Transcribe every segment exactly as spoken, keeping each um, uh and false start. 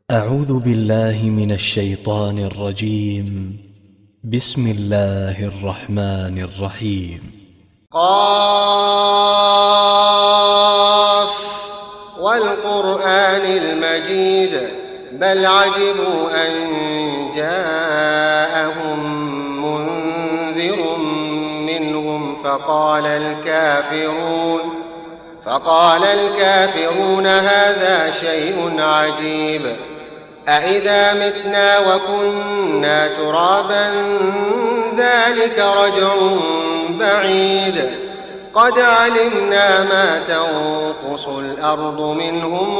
أعوذ بالله من الشيطان الرجيم. بسم الله الرحمن الرحيم. قاف والقرآن المجيد بل عجبوا أن جاءهم منذر منهم فقال الكافرون فقال الكافرون هذا شيء عجيب أإذا متنا وكنا ترابا ذلك رجع بعيد قد علمنا ما تنقص الأرض منهم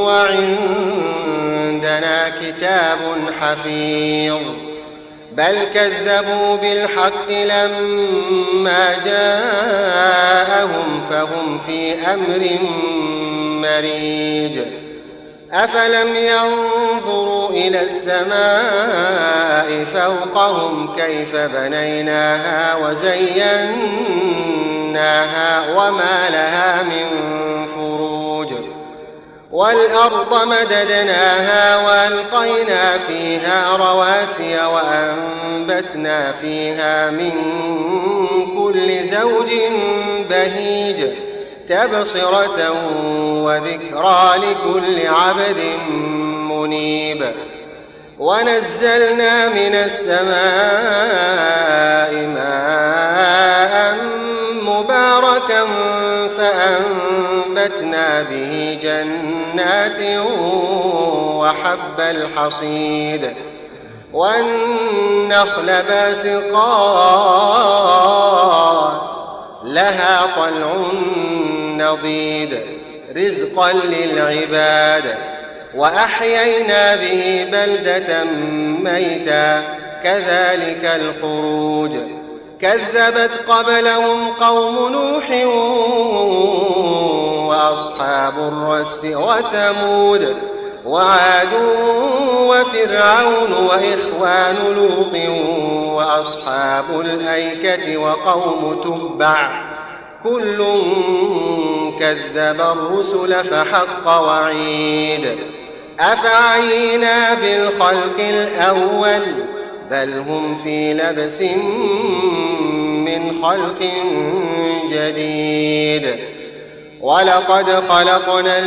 وعندنا كتاب حفيظ بل كذبوا بالحق لما جاءهم فهم في أمر مريج أفلم ينظروا إلى السماء فوقهم كيف بنيناها وزيناها وما لها من فروج والأرض مددناها وألقينا فيها رواسي وأنبتنا فيها من كل زوج بهيج تبصرة وذكرى لكل عبد منيب ونزلنا من السماء ماء مباركا فأنبتنا به جنات وحب الحصيد والنخل باسقات لها طلع نضيد رزقا للعباد وأحيينا به بلدة ميتا كذلك الخروج كذبت قبلهم قوم نوح وأصحاب الرس وثمود وعاد وفرعون وإخوان لوط وأصحاب الأيكة وقوم تبع كل كذب الرسل فحق وعيد أفعينا بالخلق الأول بل هم في لبس من خلق جديد ولقد خلقنا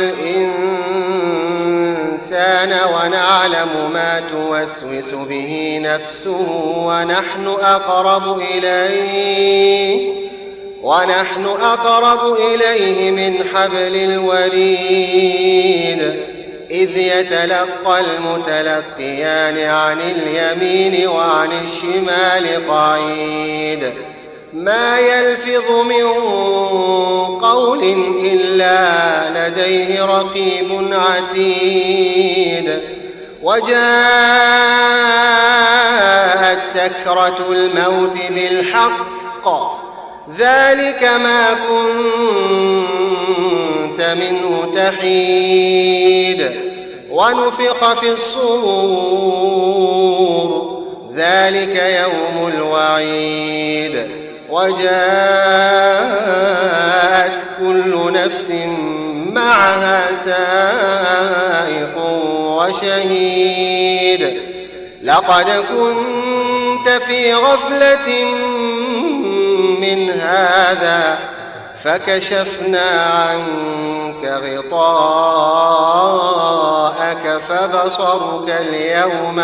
الإنسان ونعلم ما توسوس به نفسه ونحن أقرب إليه ونحن أقرب إليه من حبل الوريد إذ يتلقى المتلقيان عن اليمين وعن الشمال قعيد ما يلفظ من قول إلا لديه رقيب عتيد وجاءت سكرة الموت بالحق ذلك ما كنت منه تحيد ونفخ في الصور ذلك يوم الوعيد وجاءت كل نفس معها سائق وشهيد لقد كنت في غفلة من هذا فكشفنا عنك غطاءك فبصرك اليوم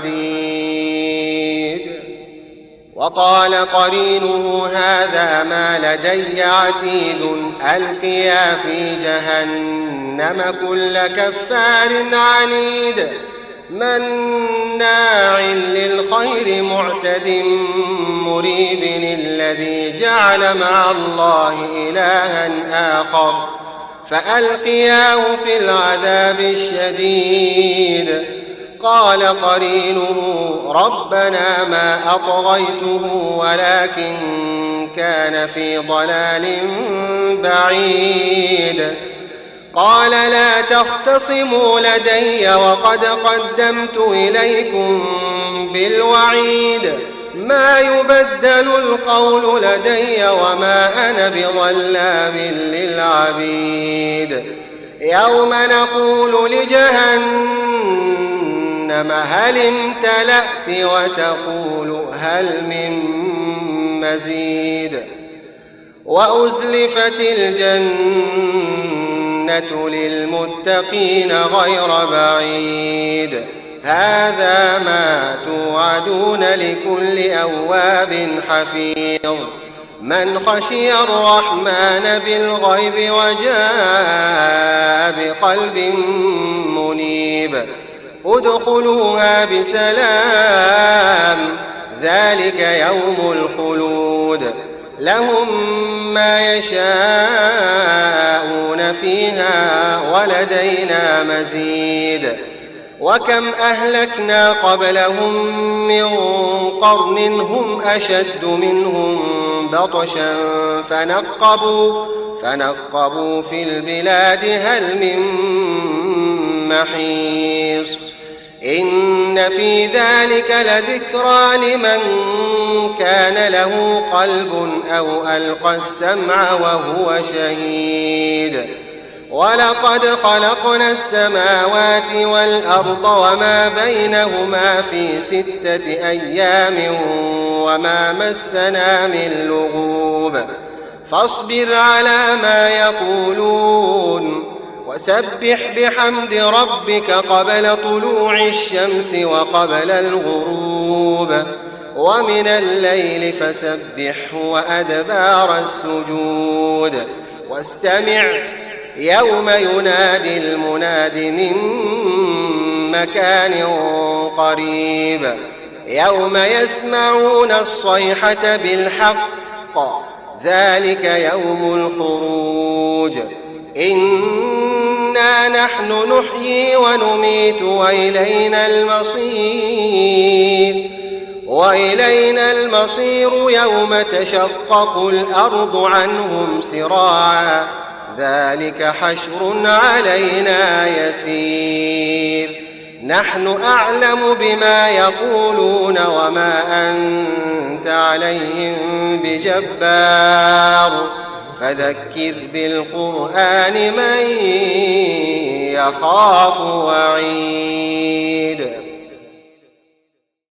حديد وقال قرينه هذا ما لدي عتيد ألقيا في جهنم كل كفار عنيد مناع للخير معتد مريب الذي جعل مع الله إلها آخر فألقياه في العذاب الشديد قال قرينه ربنا ما أطغيته ولكن كان في ضلال بعيد قال لا تختصموا لدي وقد قدمت إليكم بالوعيد ما يبدل القول لدي وما أنا بظلام للعبيد يوم نقول لجهنم جهنم هل امتلأت وتقول هل من مزيد وأزلفت الجنة للمتقين غير بعيد هذا ما توعدون لكل أواب حفيظ من خشي الرحمن بالغيب وجاء بقلب منيب ادخلوها بسلام ذلك يوم الخلود لهم ما يشاءون فيها ولدينا مزيد وكم أهلكنا قبلهم من قرن هم أشد منهم بطشا فنقبوا, فنقبوا في البلاد هل من محيص إن في ذلك لذكرى لمن كان له قلب أو ألقى السمع وهو شهيد ولقد خلقنا السماوات والأرض وما بينهما في ستة أيام وما مسنا من لغوب فاصبر على ما يقولون وسبح بحمد ربك قبل طلوع الشمس وقبل الغروب ومن الليل فسبحه وأدبار السجود واستمع يوم ينادي المناد من مكان قريب يوم يسمعون الصيحة بالحق ذلك يوم الخروج إنا نحن نحيي ونميت وإلينا المصير وإلينا المصير يوم تشقق الأرض عنهم سراعا ذلك حشر علينا يسير نحن أعلم بما يقولون وما أنت عليهم بجبار فذكر بالقرآن من يخاف وعيد